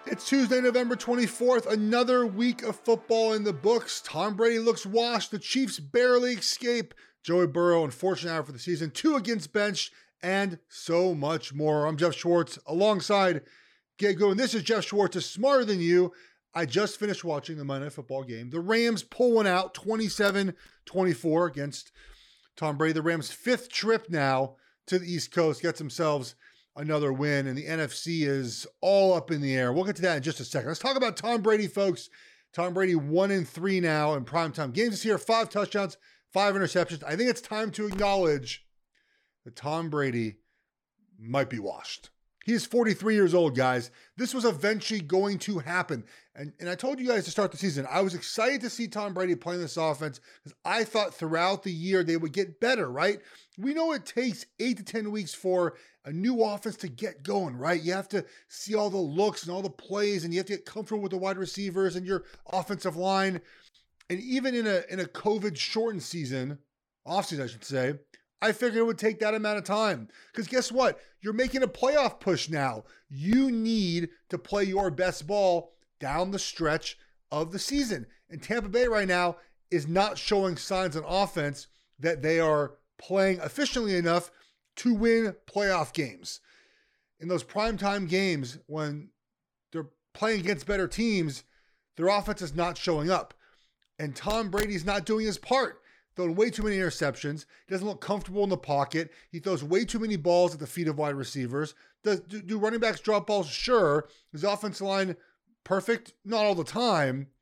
It's Tuesday, November 24th, another week of football in the books. Tom Brady looks washed. The Chiefs barely escape. Joey Burrow, unfortunately, out for the season. 2 against bench, and so much more. I'm Jeff Schwartz, alongside Get Going. This is Jeff Schwartz, is Smarter Than You. I just finished watching the Monday Night Football game. The Rams pull one out, 27-24 against Tom Brady. The Rams' 5th trip now to the East Coast gets themselves another win, and the NFC is all up in the air. We'll get to that in just a second. Let's talk about Tom Brady, folks. Tom Brady 1-3 now in primetime games this year, 5 touchdowns, 5 interceptions. I think it's time to acknowledge that Tom Brady might be washed. He is 43 years old, guys. This was eventually going to happen. And I told you guys to start the season, I was excited to see Tom Brady playing this offense because I thought throughout the year they would get better, right? We know it takes 8 to 10 weeks for a new offense to get going, right? You have to see all the looks and all the plays, and you have to get comfortable with the wide receivers and your offensive line. And even in a COVID-shortened season, offseason I should say, I figured it would take that amount of time. Because guess what? You're making a playoff push now. You need to play your best ball down the stretch of the season. And Tampa Bay right now is not showing signs on offense that they are playing efficiently enough to win playoff games. In those primetime games, when they're playing against better teams, their offense is not showing up. And Tom Brady's not doing his part. Throwing way too many interceptions. He doesn't look comfortable in the pocket. He throws way too many balls at the feet of wide receivers. Do running backs drop balls? Sure. Is the offensive line perfect? Not all the time.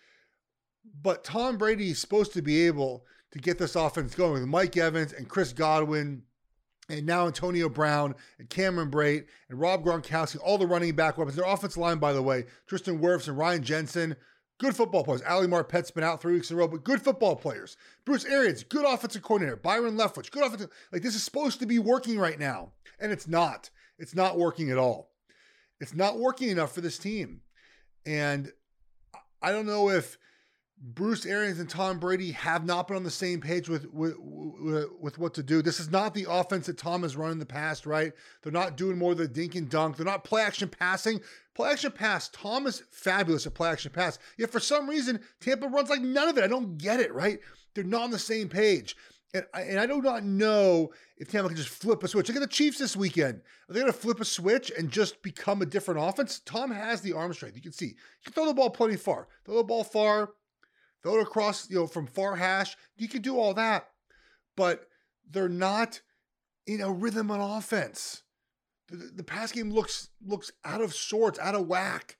But Tom Brady is supposed to be able to get this offense going with Mike Evans and Chris Godwin and now Antonio Brown and Cameron Brate and Rob Gronkowski, all the running back weapons. Their offensive line, by the way, Tristan Wirfs and Ryan Jensen, good football players. Ali Marpet's been out 3 weeks in a row, but good football players. Bruce Arians, good offensive coordinator. Byron Leftwich, good offensive. Like, this is supposed to be working right now, and it's not. It's not working at all. It's not working enough for this team. And I don't know if Bruce Arians and Tom Brady have not been on the same page with what to do. This is not the offense that Tom has run in the past, right? They're not doing more of the dink and dunk. They're not play action passing. Play action pass, Tom is fabulous at play action pass. Yet for some reason, Tampa runs like none of it. I don't get it, right? They're not on the same page. And I do not know if Tampa can just flip a switch. Look at the Chiefs this weekend. Are they going to flip a switch and just become a different offense? Tom has the arm strength. You can see. You can throw the ball plenty far. Throw the ball far. Throw it across, from far hash. You can do all that. But they're not in a rhythm on offense. The pass game looks out of sorts, out of whack.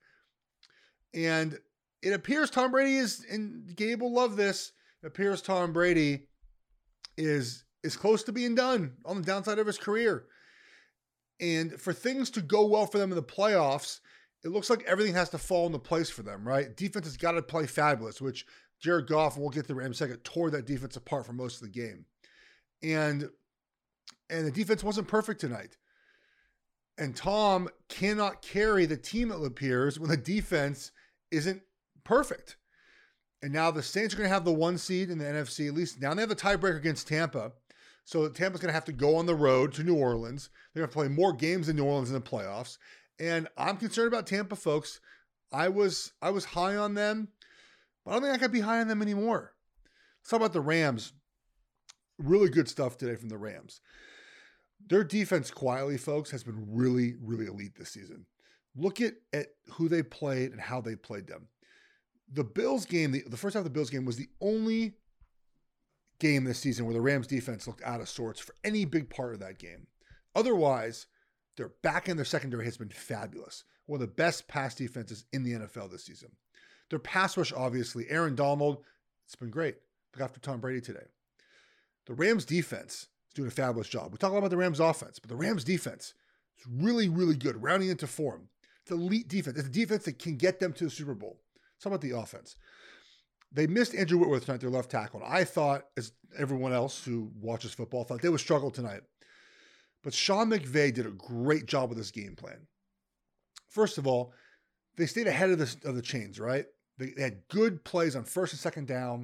And it appears Tom Brady is, and Gabe will love this, it appears Tom Brady is close to being done on the downside of his career. And for things to go well for them in the playoffs, it looks like everything has to fall into place for them, right? Defense has got to play fabulous, which Jared Goff, and we'll get to the Rams in a second, tore that defense apart for most of the game. And the defense wasn't perfect tonight. And Tom cannot carry the team, it appears, when the defense isn't perfect. And now the Saints are going to have the 1 seed in the NFC, at least now they have the tiebreaker against Tampa. So Tampa's going to have to go on the road to New Orleans. They're going to play more games in New Orleans in the playoffs. And I'm concerned about Tampa, folks. I was high on them, but I don't think I could be high on them anymore. Let's talk about the Rams. Really good stuff today from the Rams. Their defense, quietly, folks, has been really, really elite this season. Look at who they played and how they played them. The Bills game, the first half of the Bills game was the only game this season where the Rams defense looked out of sorts for any big part of that game. Otherwise, their back end, their secondary has been fabulous. One of the best pass defenses in the NFL this season. Their pass rush, obviously, Aaron Donald, it's been great. Look after Tom Brady today. The Rams defense is doing a fabulous job. We talk a lot about the Rams offense, but the Rams defense is really, really good, rounding into form. It's elite defense. It's a defense that can get them to the Super Bowl. Let's talk about the offense. They missed Andrew Whitworth tonight, their left tackle. And I thought, as everyone else who watches football, thought they would struggle tonight. But Sean McVay did a great job with this game plan. First of all, they stayed ahead of the chains, right? They had good plays on first and second down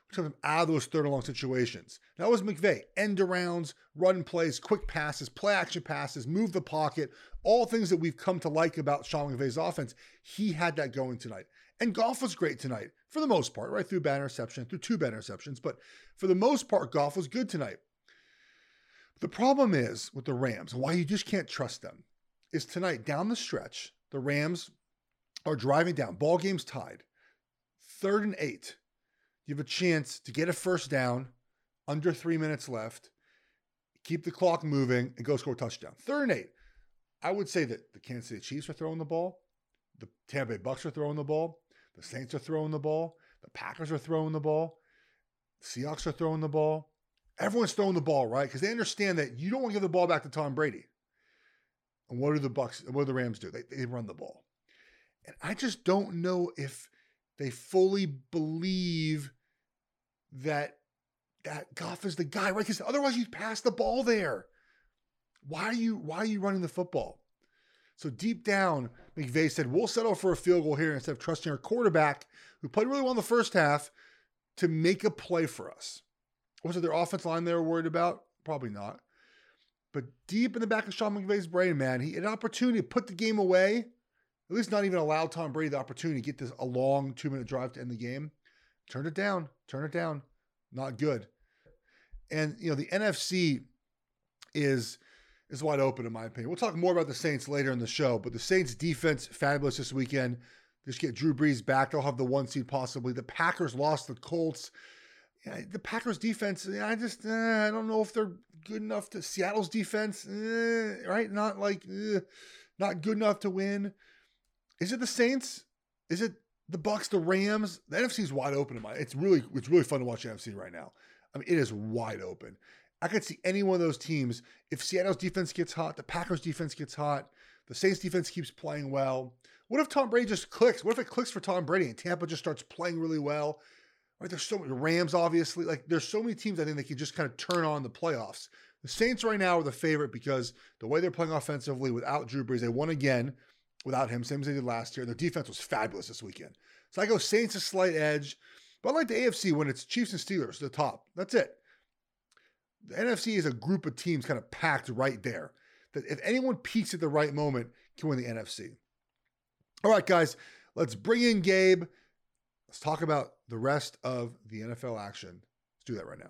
which took them out of those third and long situations. That was McVay. End arounds, run plays, quick passes, play action passes, move the pocket, all things that we've come to like about Sean McVay's offense. He had that going tonight. And Goff was great tonight, for the most part, right? Through two bad interceptions. But for the most part, Goff was good tonight. The problem is with the Rams, and why you just can't trust them, is tonight, down the stretch, the Rams are driving down. Ball game's tied. 3rd and 8. You have a chance to get a first down, under 3 minutes left, keep the clock moving, and go score a touchdown. 3rd and 8. I would say that the Kansas City Chiefs are throwing the ball. The Tampa Bay Bucks are throwing the ball. The Saints are throwing the ball. The Packers are throwing the ball. The Seahawks are throwing the ball. Everyone's throwing the ball, right? Because they understand that you don't want to give the ball back to Tom Brady. And what do the Rams do? They run the ball. And I just don't know if they fully believe that Goff is the guy, right? Because otherwise you pass the ball there. Why are you running the football? So deep down, McVay said, we'll settle for a field goal here instead of trusting our quarterback, who played really well in the first half, to make a play for us. Was it their offensive line they were worried about? Probably not. But deep in the back of Sean McVay's brain, man, he had an opportunity to put the game away, at least not even allow Tom Brady the opportunity to get a long 2-minute drive to end the game. Turn it down. Not good. And, the NFC is wide open, in my opinion. We'll talk more about the Saints later in the show, but the Saints defense, fabulous this weekend. Just get Drew Brees back. They'll have the 1 seed possibly. The Packers lost the Colts. Yeah, the Packers defense, I don't know if they're good enough to Seattle's defense, right? Not good enough to win. Is it the Saints? Is it the Bucks, the Rams? The NFC is wide open. It's really fun to watch the NFC right now. I mean, it is wide open. I could see any one of those teams. If Seattle's defense gets hot, the Packers defense gets hot, the Saints defense keeps playing well. What if Tom Brady just clicks? What if it clicks for Tom Brady and Tampa just starts playing really well? Right? There's so many Rams, obviously. There's so many teams I think they can just kind of turn on the playoffs. The Saints right now are the favorite because the way they're playing offensively without Drew Brees, they won again without him, same as they did last year. Their defense was fabulous this weekend. So I go Saints a slight edge. But I like the AFC when it's Chiefs and Steelers, the top. That's it. The NFC is a group of teams kind of packed right there. That if anyone peaks at the right moment, can win the NFC. All right, guys, let's bring in Gabe. Let's talk about the rest of the NFL action. Let's do that right now.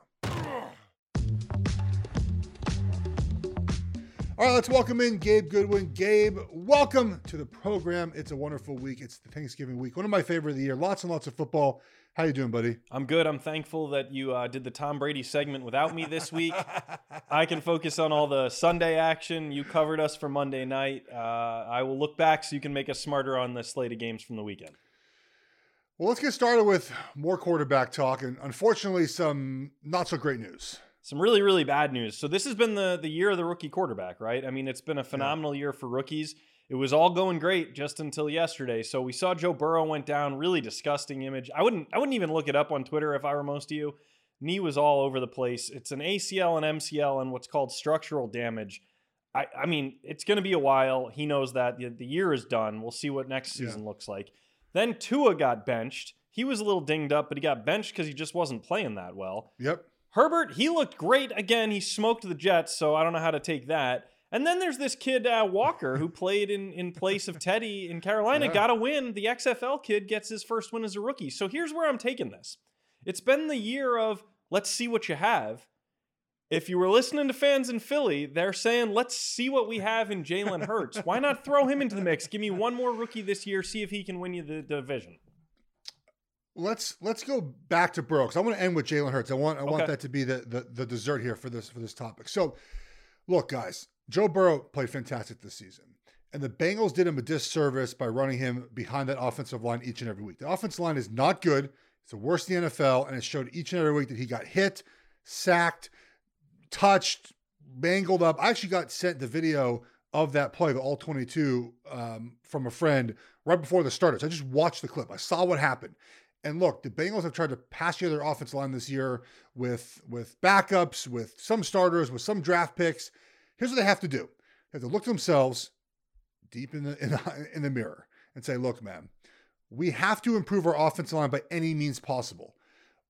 All right, let's welcome in Gabe Goodwin. Gabe, welcome to the program. It's a wonderful week. It's the Thanksgiving week. One of my favorite of the year. Lots and lots of football. How you doing, buddy? I'm good. I'm thankful that you did the Tom Brady segment without me this week. I can focus on all the Sunday action. You covered us for Monday night. I will look back so you can make us smarter on the slate of games from the weekend. Well, let's get started with more quarterback talk, and unfortunately, some not so great news. Some really, really bad news. So this has been the year of the rookie quarterback, right? I mean, it's been a phenomenal year for rookies. It was all going great just until yesterday. So we saw Joe Burrow went down, really disgusting image. I wouldn't even look it up on Twitter if I were most of you. Knee was all over the place. It's an ACL and MCL and what's called structural damage. I mean, it's going to be a while. He knows that. The year is done. We'll see what next season looks like. Then Tua got benched. He was a little dinged up, but he got benched because he just wasn't playing that well. Yep. Herbert, he looked great. Again, he smoked the Jets, so I don't know how to take that. And then there's this kid, Walker, who played in place of Teddy in Carolina, got a win. The XFL kid gets his first win as a rookie. So here's where I'm taking this. It's been the year of, let's see what you have. If you were listening to fans in Philly, they're saying, let's see what we have in Jalen Hurts. Why not throw him into the mix? Give me one more rookie this year, see if he can win you the division. Let's go back to Burrow, because I want to end with Jalen Hurts. I want that to be the dessert here for this topic. So, look, guys, Joe Burrow played fantastic this season, and the Bengals did him a disservice by running him behind that offensive line each and every week. The offensive line is not good. It's the worst in the NFL, and it showed each and every week that he got hit, sacked, touched, mangled up. I actually got sent the video of that play, the All-22, from a friend right before the starters. I just watched the clip. I saw what happened. And look, the Bengals have tried to pass their offensive line this year with backups, with some starters, with some draft picks. Here's what they have to do. They have to look at themselves deep in the mirror and say, look, man, we have to improve our offensive line by any means possible.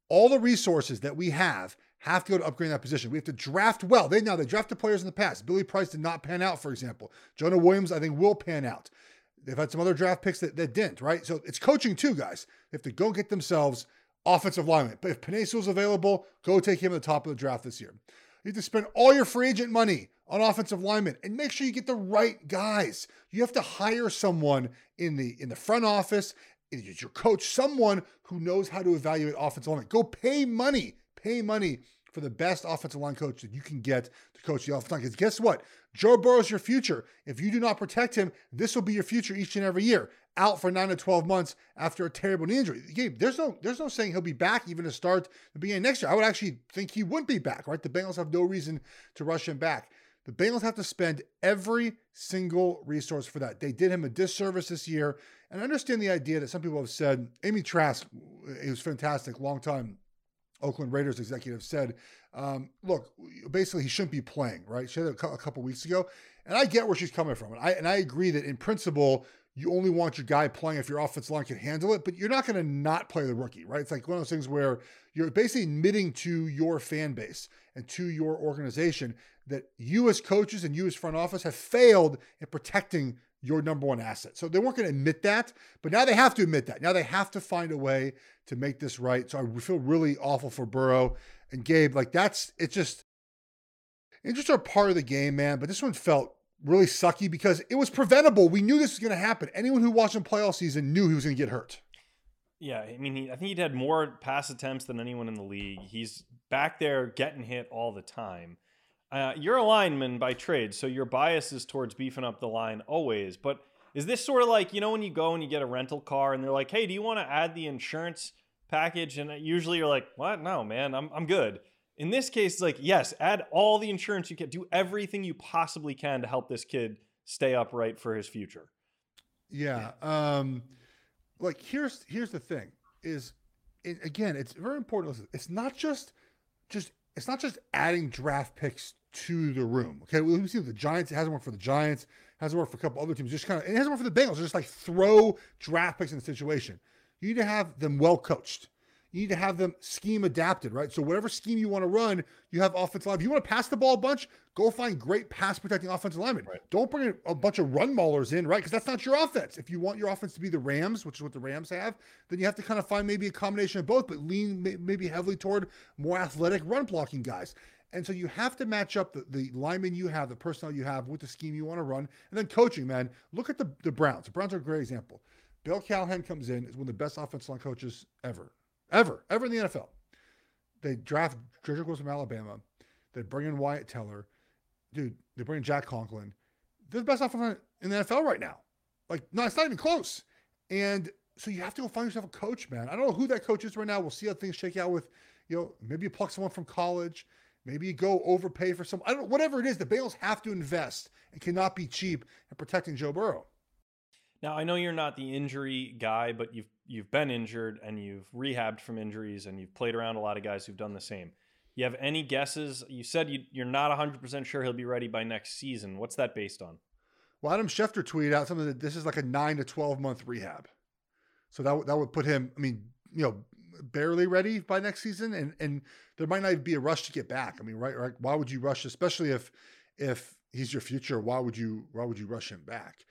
all the resources that we have to go to upgrade that position. We have to draft well. They drafted players in the past. Billy Price did not pan out, for example. Jonah Williams, I think, will pan out. They've had some other draft picks that didn't, right? So it's coaching too, guys. They have to go get themselves offensive linemen. But if Penei Sewell's available, go take him at the top of the draft this year. You have to spend all your free agent money on offensive linemen and make sure you get the right guys. You have to hire someone in the front office, your coach, someone who knows how to evaluate offensive linemen. Go pay money for the best offensive line coach that you can get to coach the offensive line. Because guess what? Joe Burrow's your future. If you do not protect him, this will be your future each and every year. Out for 9 to 12 months after a terrible knee injury. There's no saying he'll be back even to start the beginning of next year. I would actually think he wouldn't be back, right? The Bengals have no reason to rush him back. The Bengals have to spend every single resource for that. They did him a disservice this year. And I understand the idea that some people have said, Amy Trask, he was fantastic, longtime Oakland Raiders executive, said, look, basically he shouldn't be playing, right? She said it a couple weeks ago. And I get where she's coming from. And I agree that in principle, you only want your guy playing if your offensive line can handle it, but you're not going to not play the rookie, right? It's like one of those things where you're basically admitting to your fan base and to your organization that you as coaches and you as front office have failed in protecting your number one asset. So they weren't going to admit that, but now they have to admit that. Now they have to find a way to make this right. So I feel really awful for Burrow and Gabe. Like it's just a part of the game, man. But this one felt really sucky because it was preventable. We knew this was going to happen. Anyone who watched him play all season knew he was going to get hurt. Yeah, I mean, I think he'd had more pass attempts than anyone in the league. He's back there getting hit all the time. You're a lineman by trade, so your bias is towards beefing up the line always. But is this sort of like, when you go and you get a rental car and they're like, hey, do you want to add the insurance package? And usually you're like, what? No, man, I'm good. In this case, it's like, yes, add all the insurance you can. Do everything you possibly can to help this kid stay upright for his future. Yeah. Like here's the thing is, again, it's very important. Listen, it's not just adding draft picks to the room. Okay. We see the Giants. It hasn't worked for the Giants. It hasn't worked for a couple other teams. It hasn't worked for the Bengals. Just like throw draft picks in the situation. You need to have them well coached. You need to have them scheme adapted, right? So whatever scheme you want to run, you have offensive line. If you want to pass the ball a bunch, go find great pass protecting offensive linemen. Right. Don't bring a bunch of run maulers in, right? Because that's not your offense. If you want your offense to be the Rams, which is what the Rams have, then you have to kind of find maybe a combination of both, but lean maybe heavily toward more athletic run blocking guys. And so you have to match up the linemen you have, the personnel you have with the scheme you want to run. And then coaching, man. Look at the Browns. The Browns are a great example. Bill Callahan comes in, is one of the best offensive line coaches ever in the NFL. They draft Dredrick Wills from Alabama. They bring in Wyatt Teller. Dude, they bring in Jack Conklin. They're the best offensive line in the NFL right now. Like, no, it's not even close. And so you have to go find yourself a coach, man. I don't know who that coach is right now. We'll see how things shake out with, maybe you pluck someone from college. Maybe you go overpay for some, I don't know, whatever it is, the Bengals have to invest and cannot be cheap in protecting Joe Burrow. Now, I know you're not the injury guy, but you've been injured and you've rehabbed from injuries and you've played around a lot of guys who've done the same. You have any guesses? You said you're not 100% sure he'll be ready by next season. What's that based on? Well, Adam Schefter tweeted out something that this is like a 9 to 12 month rehab. So that would put him, barely ready by next season. And there might not be a rush to get back. I mean, right? Why would you rush, especially if he's your future? Why would you rush him back?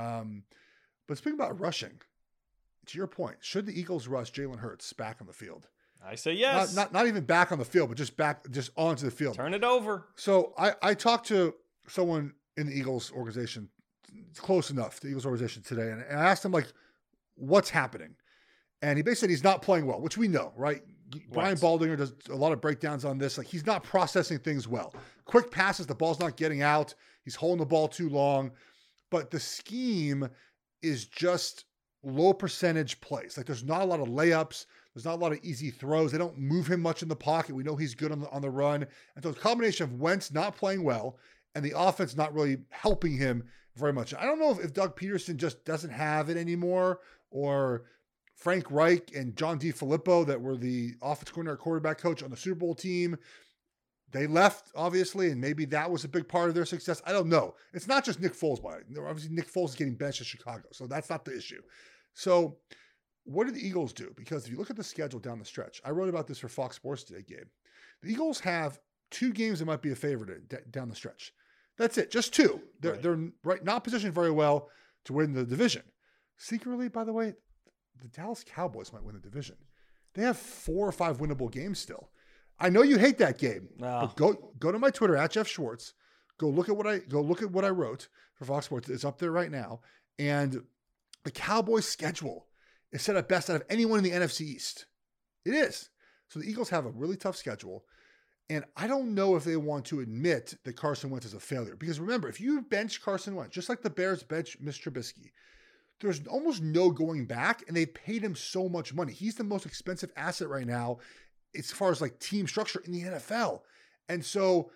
But speaking about rushing, to your point, should the Eagles rush Jalen Hurts back on the field? I say yes. Not even back on the field, but just onto the field. Turn it over. So I talked to someone in the Eagles organization, close enough to the Eagles organization today, and I asked him, like, what's happening? And he basically said he's not playing well, which we know, right? Brian Baldinger does a lot of breakdowns on this. Like, he's not processing things well. Quick passes, the ball's not getting out. He's holding the ball too long. But the scheme is just low percentage plays. Like, there's not a lot of layups. There's not a lot of easy throws. They don't move him much in the pocket. We know he's good on the run. And so it's a combination of Wentz not playing well and the offense not really helping him very much. I don't know if Doug Peterson just doesn't have it anymore, or Frank Reich and John DeFilippo, that were the offense coordinator, quarterback coach on the Super Bowl team, they left, obviously, and maybe that was a big part of their success. I don't know. It's not just Nick Foles, but obviously Nick Foles is getting benched in Chicago, so that's not the issue. So what did the Eagles do? Because if you look at the schedule down the stretch, I wrote about this for Fox Sports today, Gabe. The Eagles have 2 games that might be a favorite down the stretch. That's it, just 2. They're not positioned very well to win the division. Secretly, by the way, the Dallas Cowboys might win the division. They have 4 or 5 winnable games still. I know you hate that game, but go to my Twitter at Jeff Schwartz. Go look at what I wrote for Fox Sports. It's up there right now. And the Cowboys' schedule is set up best out of anyone in the NFC East. It is. So the Eagles have a really tough schedule. And I don't know if they want to admit that Carson Wentz is a failure. Because remember, if you bench Carson Wentz, just like the Bears bench Mr. Trubisky, there's almost no going back, and they paid him so much money. He's the most expensive asset right now as far as like team structure in the NFL. And so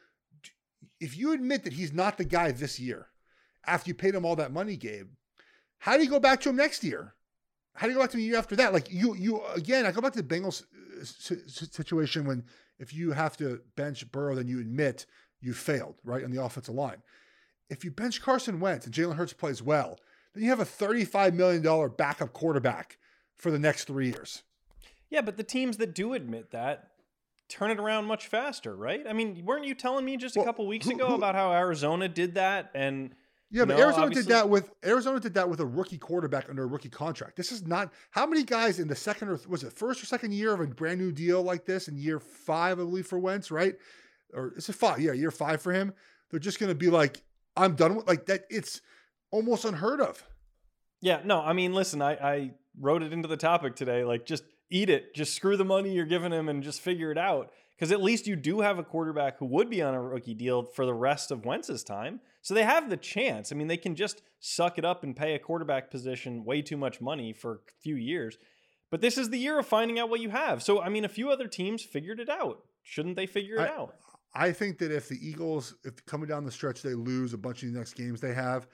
if you admit that he's not the guy this year, after you paid him all that money, Gabe, how do you go back to him next year? How do you go back to him the year after that? Like you again, I go back to the Bengals situation when if you have to bench Burrow, then you admit you failed, right, on the offensive line. If you bench Carson Wentz and Jalen Hurts plays well, then you have a $35 million backup quarterback for the next 3 years. Yeah, but the teams that do admit that turn it around much faster, right? I mean, weren't you telling me just a couple weeks ago about how Arizona did that? And yeah, but Arizona did that with a rookie quarterback under a rookie contract. This is not how many guys in the first or second year of a brand new deal like this in year 5, I believe, for Wentz, right? Or is it 5? Yeah, year 5 for him. They're just going to be like, I'm done with like that. It's almost unheard of. Yeah, no, I mean, listen, I wrote it into the topic today. Like, just eat it. Just screw the money you're giving him and just figure it out. Because at least you do have a quarterback who would be on a rookie deal for the rest of Wentz's time. So they have the chance. I mean, they can just suck it up and pay a quarterback position way too much money for a few years. But this is the year of finding out what you have. So, I mean, a few other teams figured it out. Shouldn't they figure it out? I think that if the Eagles, if coming down the stretch, they lose a bunch of the next games they have,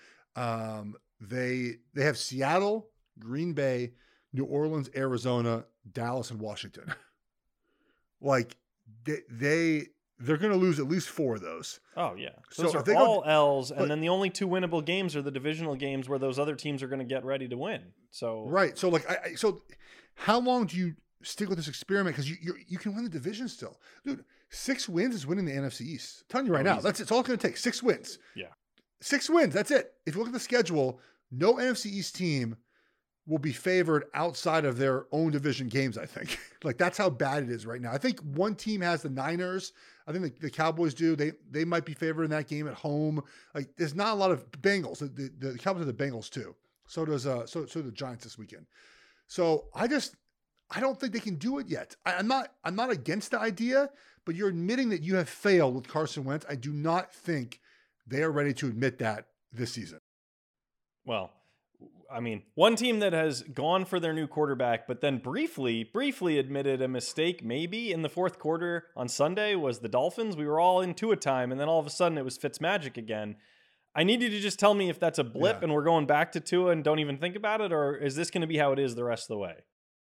they have Seattle, Green Bay, New Orleans, Arizona, Dallas, and Washington. Like they're going to lose at least 4 of those. Oh yeah, those are all L's, and then the only 2 winnable games are the divisional games where those other teams are going to get ready to win. So right, so like so how long do you stick with this experiment? Because you can win the division still, dude. 6 wins is winning the NFC East. I'm telling you right now, it's all it's going to take. 6 wins. Yeah. 6 wins. That's it. If you look at the schedule, no NFC East team will be favored outside of their own division games, I think. Like, that's how bad it is right now. I think one team has the Niners. I think the Cowboys do. They might be favored in that game at home. Like, there's not a lot of Bengals. The Cowboys are the Bengals too. So does so the Giants this weekend. So I don't think they can do it yet. I'm not against the idea, but you're admitting that you have failed with Carson Wentz. I do not think they are ready to admit that this season. Well, I mean, one team that has gone for their new quarterback, but then briefly admitted a mistake maybe in the fourth quarter on Sunday was the Dolphins. We were all in Tua time, and then all of a sudden it was Fitzmagic again. I need you to just tell me if that's a blip and we're going back to Tua and don't even think about it, or is this going to be how it is the rest of the way?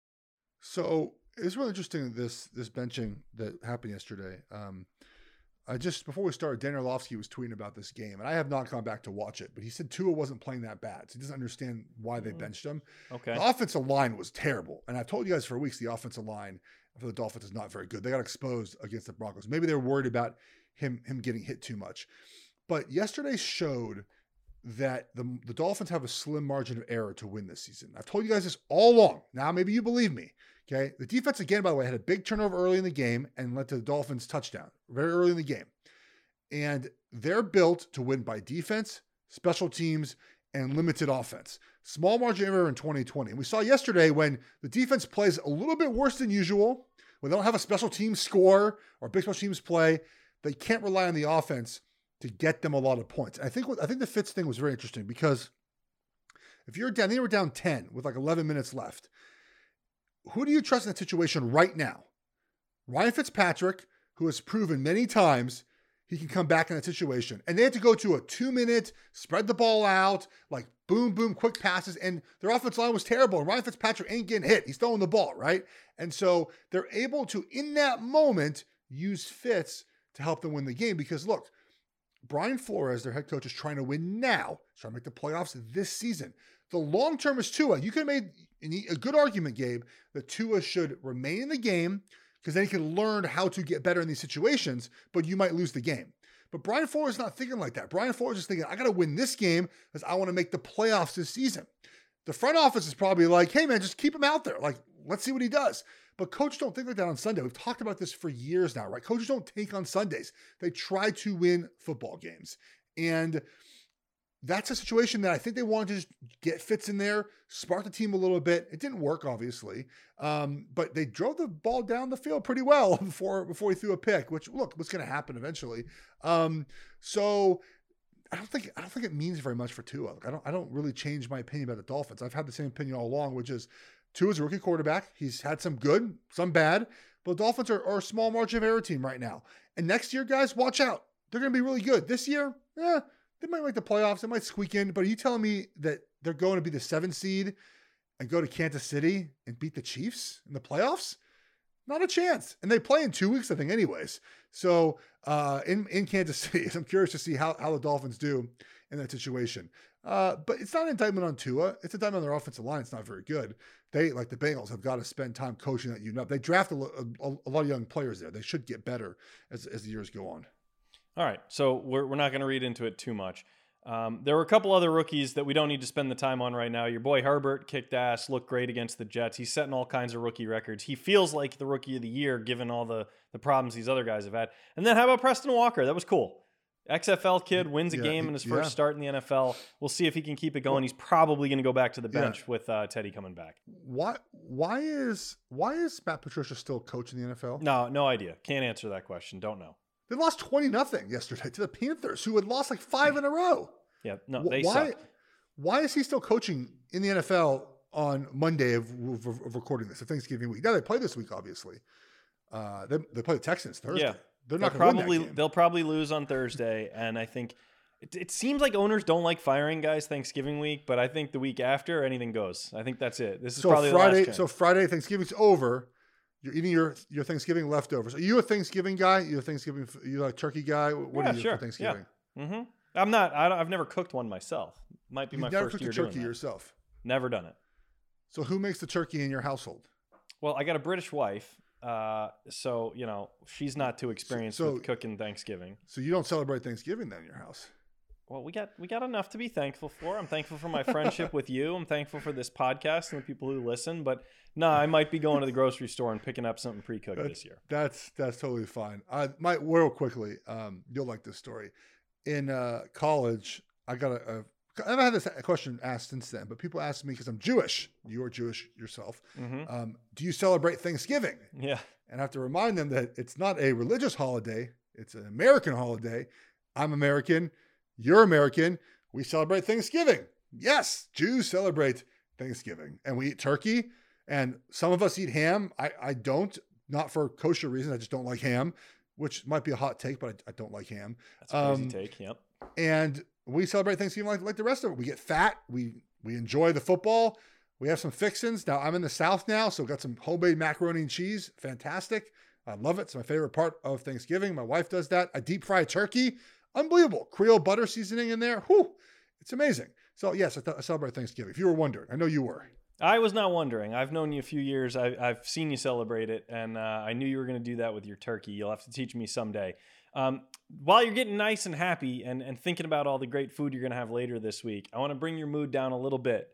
So it's really interesting, this benching that happened yesterday. Before we started, Dan Orlovsky was tweeting about this game, and I have not gone back to watch it, but he said Tua wasn't playing that bad, so he doesn't understand why they benched him. Okay. The offensive line was terrible, and I've told you guys for weeks the offensive line for the Dolphins is not very good. They got exposed against the Broncos. Maybe they were worried about him getting hit too much. But yesterday showed that the Dolphins have a slim margin of error to win this season. I've told you guys this all along. Now maybe you believe me. Okay. The defense, again, by the way, had a big turnover early in the game and led to the Dolphins' touchdown very early in the game. And they're built to win by defense, special teams, and limited offense. Small margin of error in 2020. And we saw yesterday when the defense plays a little bit worse than usual, when they don't have a special team score or big special teams play, they can't rely on the offense to get them a lot of points. And I think the Fitz thing was very interesting because if you're down, they were down 10 with like 11 minutes left. Who do you trust in that situation right now? Ryan Fitzpatrick, who has proven many times he can come back in that situation. And they had to go to a 2-minute, spread the ball out, like boom, boom, quick passes. And their offensive line was terrible. And Ryan Fitzpatrick ain't getting hit. He's throwing the ball, right? And so they're able to, in that moment, use Fitz to help them win the game. Because look, Brian Flores, their head coach, is trying to win now. try to make the playoffs this season. The long term is Tua. You could have made a good argument, Gabe, that Tua should remain in the game because then he can learn how to get better in these situations, but you might lose the game. But Brian Flores is not thinking like that. Brian Flores is thinking, I got to win this game because I want to make the playoffs this season. The front office is probably like, hey, man, just keep him out there. Like, let's see what he does. But coaches don't think like that on Sunday. We've talked about this for years now, right? Coaches don't take on Sundays. They try to win football games. And that's a situation that I think they wanted to just get Fitz in there, spark the team a little bit. It didn't work, obviously. But they drove the ball down the field pretty well before he threw a pick, which, look, what's going to happen eventually. So I don't think it means very much for Tua. I don't really change my opinion about the Dolphins. I've had the same opinion all along, which is Tua's a rookie quarterback. He's had some good, some bad, but the Dolphins are a small margin of error team right now. And next year, guys, watch out. They're going to be really good. This year, they might make the playoffs. They might squeak in. But are you telling me that they're going to be the 7th seed and go to Kansas City and beat the Chiefs in the playoffs? Not a chance. And they play in 2 weeks, I think, anyways. So in Kansas City, I'm curious to see how the Dolphins do in that situation. But it's not an indictment on Tua. It's an indictment on their offensive line. It's not very good. They, like the Bengals, have got to spend time coaching that unit up. They draft a lot of young players there. They should get better as the years go on. All right, so we're not going to read into it too much. There were a couple other rookies that we don't need to spend the time on right now. Your boy Herbert kicked ass, looked great against the Jets. He's setting all kinds of rookie records. He feels like the rookie of the year, given all the problems these other guys have had. And then how about Preston Walker? That was cool. XFL kid wins a game in his first start in the NFL. We'll see if he can keep it going. He's probably going to go back to the bench with Teddy coming back. Why is Matt Patricia still coaching the NFL? No idea. Can't answer that question. Don't know. They lost 20-0 yesterday to the Panthers, who had lost like 5 in a row. Yeah, no, they suck. Why is he still coaching in the NFL on Monday of recording this, of Thanksgiving week? Now they play this week, obviously. They play the Texans Thursday. Yeah. They're not going to win that game. They'll probably lose on Thursday, and I think it seems like owners don't like firing guys Thanksgiving week, but I think the week after, anything goes. I think that's it. This is probably Friday. The last chance. So Friday, Thanksgiving's over. You're eating your Thanksgiving leftovers. Are you a Thanksgiving guy? You a turkey guy? What are you for Thanksgiving? Yeah. Mm-hmm. I'm not. I've never cooked one myself. Might be my first year doing that. You've never cooked a turkey yourself? Never done it. So who makes the turkey in your household? Well, I got a British wife, so she's not too experienced with cooking Thanksgiving. So you don't celebrate Thanksgiving then in your house? Well, we got enough to be thankful for. I'm thankful for my friendship with you. I'm thankful for this podcast and the people who listen. But no, I might be going to the grocery store and picking up something pre-cooked this year. That's totally fine. Real quickly, you'll like this story. In college, I've had this question asked since then, but people ask me because I'm Jewish. You're Jewish yourself. Mm-hmm. Do you celebrate Thanksgiving? Yeah. And I have to remind them that it's not a religious holiday. It's an American holiday. I'm American. You're American. We celebrate Thanksgiving. Yes, Jews celebrate Thanksgiving. And we eat turkey. And some of us eat ham. I don't, not for kosher reasons. I just don't like ham, which might be a hot take, but I don't like ham. That's a crazy take, yep. And we celebrate Thanksgiving like the rest of it. We get fat. We enjoy the football. We have some fixins. Now, I'm in the South now, so got some homemade macaroni and cheese. Fantastic. I love it. It's my favorite part of Thanksgiving. My wife does that. I deep fry turkey. Unbelievable. Creole butter seasoning in there. Whew. It's amazing. So, yes, I celebrate Thanksgiving. If you were wondering, I know you were. I was not wondering. I've known you a few years. I've seen you celebrate it, and I knew you were going to do that with your turkey. You'll have to teach me someday. While you're getting nice and happy and thinking about all the great food you're going to have later this week, I want to bring your mood down a little bit.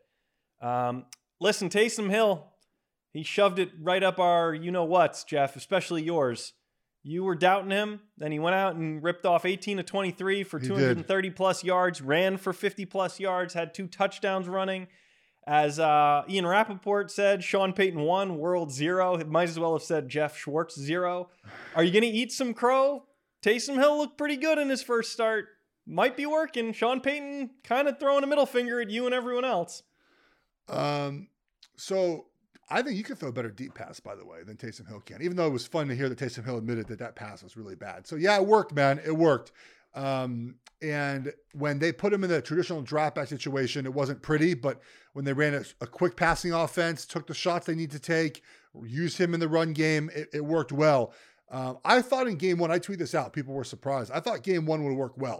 Listen, Taysom Hill, he shoved it right up our you-know-whats, Jeff, especially yours. You were doubting him, then he went out and ripped off 18 of 23 for 230-plus yards, ran for 50-plus yards, had 2 touchdowns running. As Ian Rappaport said, Sean Payton 1, World 0. It might as well have said Jeff Schwartz 0. Are you going to eat some crow? Taysom Hill looked pretty good in his first start. Might be working. Sean Payton kind of throwing a middle finger at you and everyone else. So I think you can throw a better deep pass, by the way, than Taysom Hill can, even though it was fun to hear that Taysom Hill admitted that pass was really bad. So yeah, it worked, man. It worked. And when they put him in the traditional drop back situation, it wasn't pretty, but when they ran a quick passing offense, took the shots they need to take, used him in the run game, it worked well. I thought in game 1, I tweeted this out, people were surprised. I thought game 1 would work well.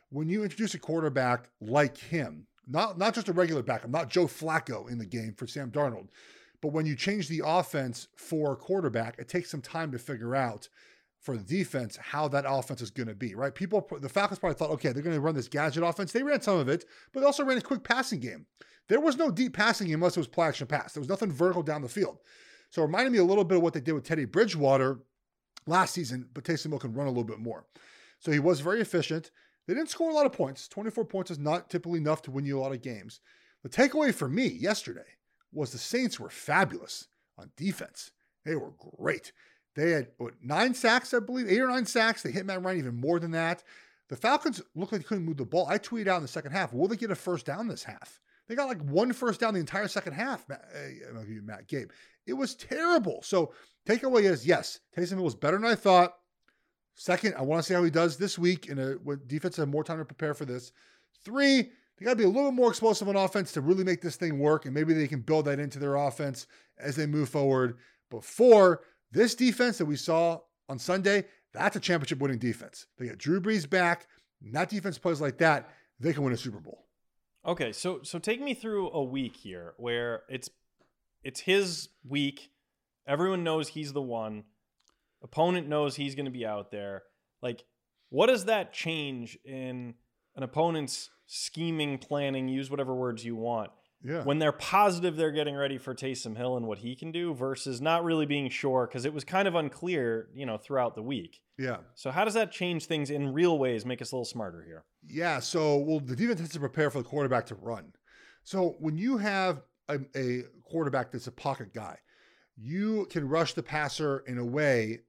when you introduce a quarterback like him, not just a regular backup, not Joe Flacco in the game for Sam Darnold, but when you change the offense for a quarterback, it takes some time to figure out for the defense how that offense is going to be, right? The Falcons probably thought, okay, they're going to run this gadget offense. They ran some of it, but they also ran a quick passing game. There was no deep passing game unless it was play action pass. There was nothing vertical down the field. So it reminded me a little bit of what they did with Teddy Bridgewater last season, but Taysom Hill can run a little bit more. So he was very efficient. They didn't score a lot of points. 24 points is not typically enough to win you a lot of games. The takeaway for me yesterday was the Saints were fabulous on defense. They were great. They had 9 sacks, I believe, 8 or 9 sacks. They hit Matt Ryan even more than that. The Falcons looked like they couldn't move the ball. I tweeted out in the second half, will they get a first down this half? They got like 1 first down the entire second half, Matt Gabe. It was terrible. So takeaway is, yes, Taysom Hill was better than I thought. Second, I want to see how he does this week when defense have more time to prepare for this. 3, they got to be a little more explosive on offense to really make this thing work, and maybe they can build that into their offense as they move forward. But 4, this defense that we saw on Sunday, that's a championship-winning defense. They get Drew Brees back, and that defense plays like that, they can win a Super Bowl. Okay, so take me through a week here where it's his week. Everyone knows he's the one. Opponent knows he's going to be out there. Like, what does that change in an opponent's scheming, planning, use whatever words you want, when they're positive they're getting ready for Taysom Hill and what he can do versus not really being sure because it was kind of unclear, throughout the week. Yeah. So how does that change things in real ways, make us a little smarter here? Yeah, so, the defense has to prepare for the quarterback to run. So when you have a quarterback that's a pocket guy, you can rush the passer in a way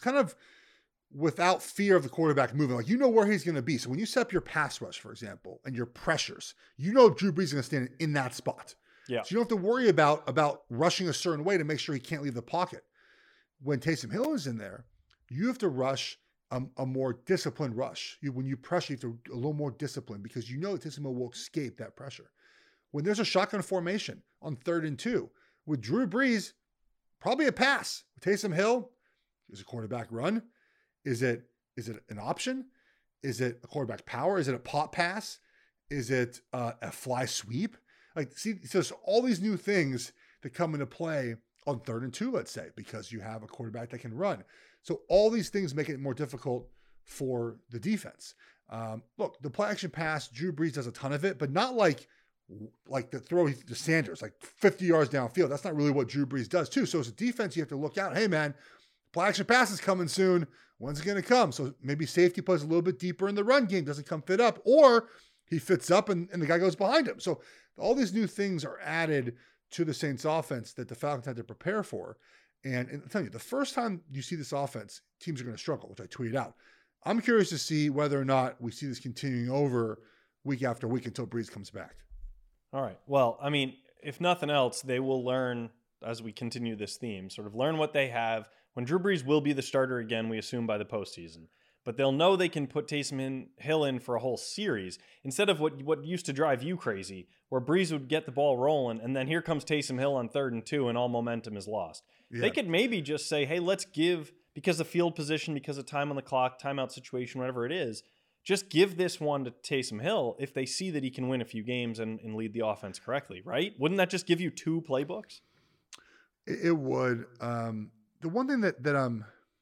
without fear of the quarterback moving. Like, where he's going to be. So when you set up your pass rush, for example, and your pressures, Drew Brees is going to stand in that spot. Yeah. So you don't have to worry about rushing a certain way to make sure he can't leave the pocket. When Taysom Hill is in there, you have to rush a more disciplined rush. When you pressure, you have to a little more disciplined because Taysom Hill will escape that pressure. When there's a shotgun formation on 3rd and 2, with Drew Brees, probably a pass. With Taysom Hill, is a quarterback run? Is it an option? Is it a quarterback power? Is it a pop pass? Is it a fly sweep? So there's all these new things that come into play on 3rd and 2, let's say, because you have a quarterback that can run. So all these things make it more difficult for the defense. Look, the play action pass, Drew Brees does a ton of it, but not like the throw to Sanders, like 50 yards downfield. That's not really what Drew Brees does too. So as a defense, you have to look out. Hey man, play action pass is coming soon. When's it going to come? So maybe safety plays a little bit deeper in the run game, doesn't come fit up, or he fits up and the guy goes behind him. So all these new things are added to the Saints offense that the Falcons had to prepare for. And I'm telling you, the first time you see this offense, teams are going to struggle, which I tweeted out. I'm curious to see whether or not we see this continuing over week after week until Brees comes back. All right. Well, I mean, if nothing else, they will learn as we continue this theme, sort of learn what they have. When Drew Brees will be the starter again, we assume by the postseason. But they'll know they can put Taysom Hill in for a whole series instead of what used to drive you crazy, where Brees would get the ball rolling, and then here comes Taysom Hill on 3rd and 2, and all momentum is lost. Yeah. They could maybe just say, hey, let's give, because of field position, because of time on the clock, timeout situation, whatever it is, just give this one to Taysom Hill if they see that he can win a few games and lead the offense correctly, right? Wouldn't that just give you 2 playbooks? It would. The one thing that I'm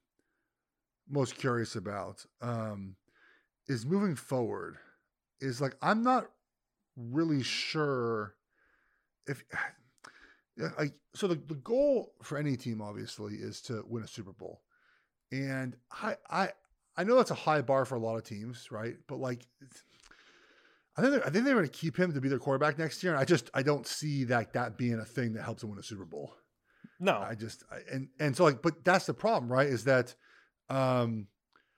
most curious about is moving forward is like, I'm not really sure if so the goal for any team obviously is to win a Super Bowl. And I know that's a high bar for a lot of teams, right? But like, I think they're going to keep him to be their quarterback next year. And I don't see that being a thing that helps them win a Super Bowl. No, so like, but that's the problem, right? Is that, the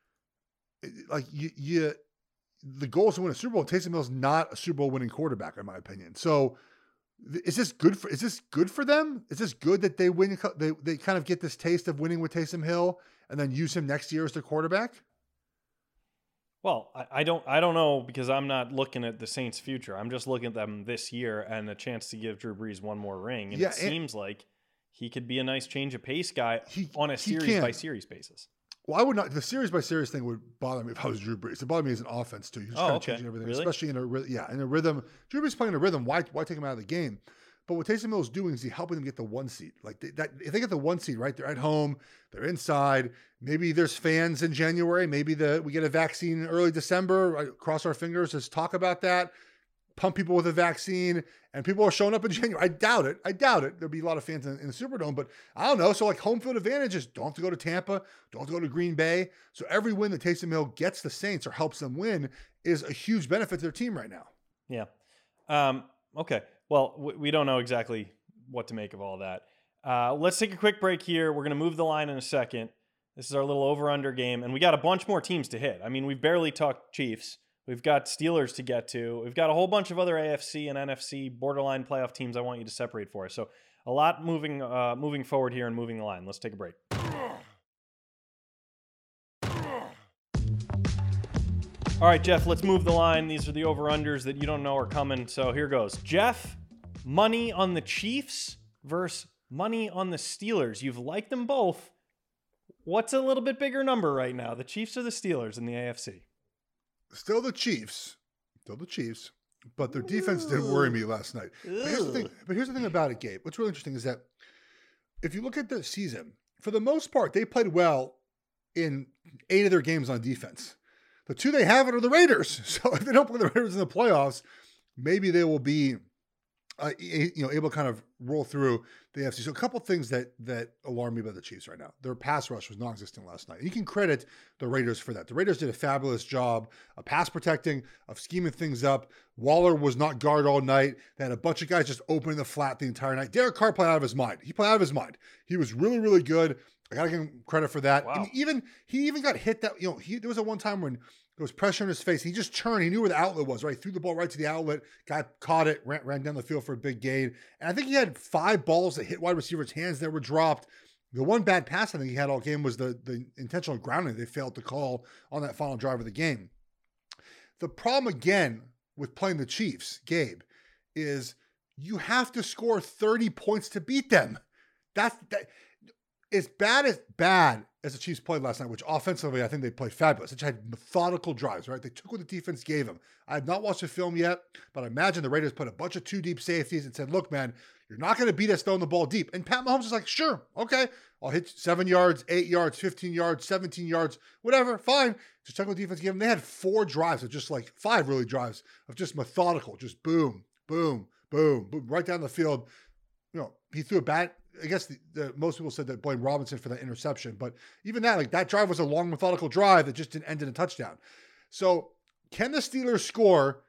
goal is to win a Super Bowl. Taysom Hill's not a Super Bowl winning quarterback, in my opinion. So is this good for them? Is this good that they win? They kind of get this taste of winning with Taysom Hill and then use him next year as their quarterback? Well, I don't know, because I'm not looking at the Saints' future. I'm just looking at them this year and a chance to give Drew Brees one more ring. And it seems like he could be a nice change of pace guy on a series by series basis. Well, I would not. The series by series thing would bother me if I was Drew Brees. It bothered me as an offense too. You're just kind of changing everything, really? especially in a rhythm. Drew Brees playing a rhythm. Why take him out of the game? But what Taysom Hill is doing is he's helping them get the 1 seed. Like that, if they get the 1 seed, right? They're at home. They're inside. Maybe there's fans in January. Maybe we get a vaccine in early December. Right? Cross our fingers. Let's talk about that. Pump people with a vaccine, and people are showing up in January. I doubt it. There'll be a lot of fans in the Superdome, but I don't know. So like home field advantages, don't have to go to Tampa, don't have to go to Green Bay. So every win that Taysom Hill gets the Saints or helps them win is a huge benefit to their team right now. Yeah. Okay. Well, we don't know exactly what to make of all that. Let's take a quick break here. We're going to move the line in a second. This is our little over-under game, and we got a bunch more teams to hit. I mean, we've barely talked Chiefs. We've got Steelers to get to. We've got a whole bunch of other AFC and NFC borderline playoff teams I want you to separate for us. So a lot moving forward here and moving the line. Let's take a break. All right, Jeff, let's move the line. These are the over-unders that you don't know are coming. So here goes. Jeff, money on the Chiefs versus money on the Steelers. You've liked them both. What's a little bit bigger number right now, the Chiefs or the Steelers in the AFC? Still the Chiefs, but their defense didn't worry me last night. But here's the thing about it, Gabe. What's really interesting is that if you look at the season, for the most part, they played well in 8 of their games on defense. The 2 they haven't are the Raiders. So if they don't play the Raiders in the playoffs, maybe they will be able to kind of roll through the AFC. So a couple things that alarm me about the Chiefs right now. Their pass rush was non-existent last night. And you can credit the Raiders for that. The Raiders did a fabulous job of pass protecting, of scheming things up. Waller was not guard all night. They had a bunch of guys just opening the flat the entire night. Derek Carr played out of his mind. He played out of his mind. He was really, really good. I got to give him credit for that. Wow. And he even got hit that, there was a one time when there was pressure in his face. He just turned. He knew where the outlet was, right? He threw the ball right to the outlet. Guy caught it, ran down the field for a big gain. And I think he had 5 balls that hit wide receivers' hands that were dropped. The one bad pass I think he had all game was the intentional grounding they failed to call on that final drive of the game. The problem, again, with playing the Chiefs, Gabe, is you have to score 30 points to beat them. That as bad as the Chiefs played last night, which offensively I think they played fabulous. They had methodical drives, right? They took what the defense gave them. I have not watched the film yet, but I imagine the Raiders put a bunch of 2 deep safeties and said, look, man, you're not going to beat us throwing the ball deep. And Pat Mahomes is like, sure, okay, I'll hit 7 yards, 8 yards, 15 yards, 17 yards, whatever, fine. Just check what the defense gave them. They had 4 drives of just like 5 really drives of just methodical, just boom, boom, boom, boom, right down the field. He threw a bat. I guess the most people said that blame Robinson for that interception, but even that drive was a long methodical drive that just didn't end in a touchdown. So can the Steelers score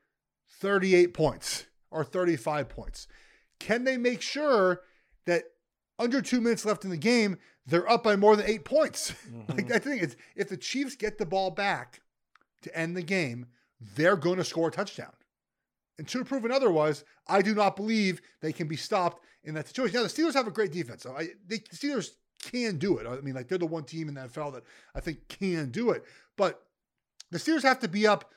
38 points or 35 points? Can they make sure that under 2 minutes left in the game, they're up by more than 8 points? Mm-hmm. I think it's if the Chiefs get the ball back to end the game, they're going to score a touchdown. And to prove otherwise, I do not believe they can be stopped in that situation. Now, the Steelers have a great defense. So the Steelers can do it. I mean, they're the one team in the NFL that I think can do it. But the Steelers have to be up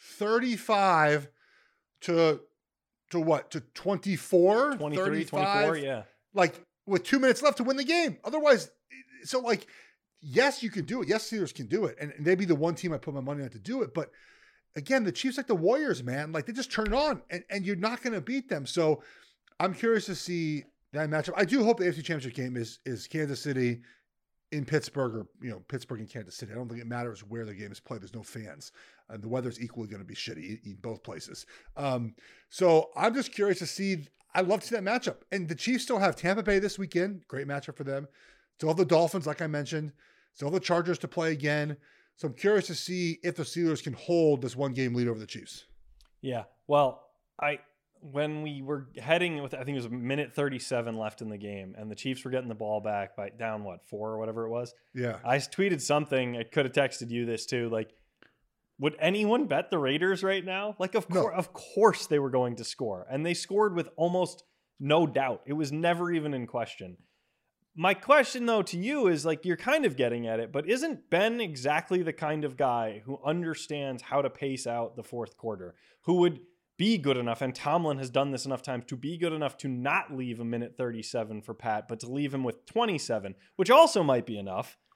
35 to what? To 24? 23, 35? 24, yeah. Like, with 2 minutes left to win the game. Otherwise, yes, you can do it. Yes, Steelers can do it. And they'd be the one team I put my money on to do it. But again, the Chiefs like the Warriors, man. Like, they just turn it on, and you're not going to beat them. So I'm curious to see that matchup. I do hope the AFC Championship game is Kansas City in Pittsburgh, or Pittsburgh and Kansas City. I don't think it matters where the game is played. There's no fans, and the weather's equally going to be shitty in both places. So I'm just curious to see. I'd love to see that matchup. And the Chiefs still have Tampa Bay this weekend. Great matchup for them. Still have the Dolphins, like I mentioned. Still have the Chargers to play again. So I'm curious to see if the Steelers can hold this 1-game lead over the Chiefs. Yeah. Well, when we were heading with, I think it was a minute 37 left in the game, and the Chiefs were getting the ball back by down 4 or whatever it was. Yeah. I tweeted something. I could have texted you this too. Like, would anyone bet the Raiders right now? Like, of course they were going to score, and they scored with almost no doubt. It was never even in question. My question, though, to you is, like, you're kind of getting at it, but isn't Ben exactly the kind of guy who understands how to pace out the fourth quarter, who would be good enough, and Tomlin has done this enough times, to be good enough to not leave a minute 37 for Pat, but to leave him with 27, which also might be enough,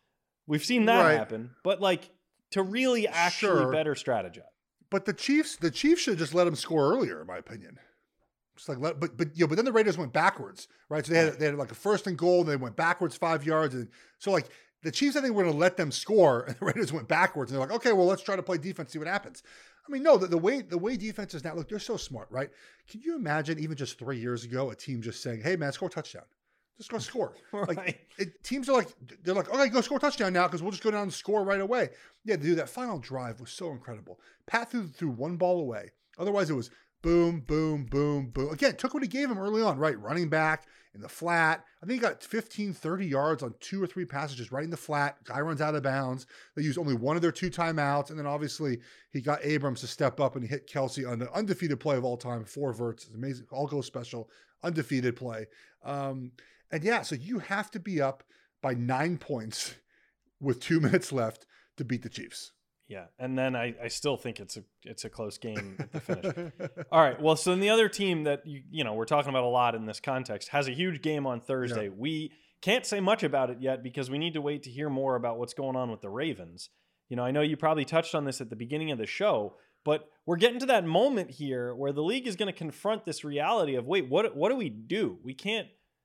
We've seen that Right. happen, but like to really actually Sure. better strategize. But the Chiefs should have just let them score earlier, in my opinion. Just like but then the Raiders went backwards, right? So they had like a first and goal, and they went backwards 5 yards, and so like the Chiefs, I think, were going to let them score, and the Raiders went backwards, and they're like, okay, well, let's try to play defense, see what happens. I mean, no, the way defenses now look, they're so smart, right? Can you imagine even just 3 years ago a team just saying, hey man, score a touchdown, just go score. Right. Like teams are like, they're like, okay, go score a touchdown now because we'll just go down and score right away. Yeah, dude, that final drive was so incredible. Pat threw one ball away. Otherwise, it was boom, boom, boom, boom. Again, took what he gave him early on, right? Running back in the flat. I think he got 15, 30 yards on 2 or 3 passes just right in the flat. Guy runs out of bounds. They used only one of their 2 timeouts. And then obviously he got Abrams to step up and he hit Kelsey on the undefeated play of all time, 4 verts. It's amazing. All go special, undefeated play. And yeah, so you have to be up by 9 points with 2 minutes left to beat the Chiefs. Yeah, and then I still think it's a close game at the finish. All right, well, so then the other team that you know we're talking about a lot in this context has a huge game on Thursday. Yeah. We can't say much about it yet because we need to wait to hear more about what's going on with the Ravens. You know, I know you probably touched on this at the beginning of the show, but we're getting to that moment here where the league is going to confront this reality of, wait, what do we do? We can't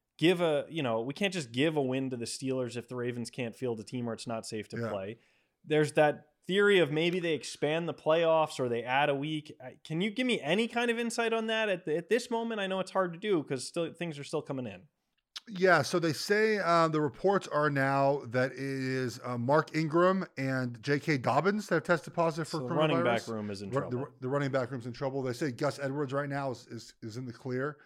we can't just give a win to the Steelers if the Ravens can't field a team or it's not safe to play. There's that theory of maybe they expand the playoffs or they add a week. Can you give me any kind of insight on that at this moment? I know it's hard to do because things are still coming in. Yeah, so they say the reports are now that it is Mark Ingram and J.K. Dobbins that have tested positive for coronavirus. The running back room is in trouble. The running back room's in trouble. They say Gus Edwards right now is in the clear.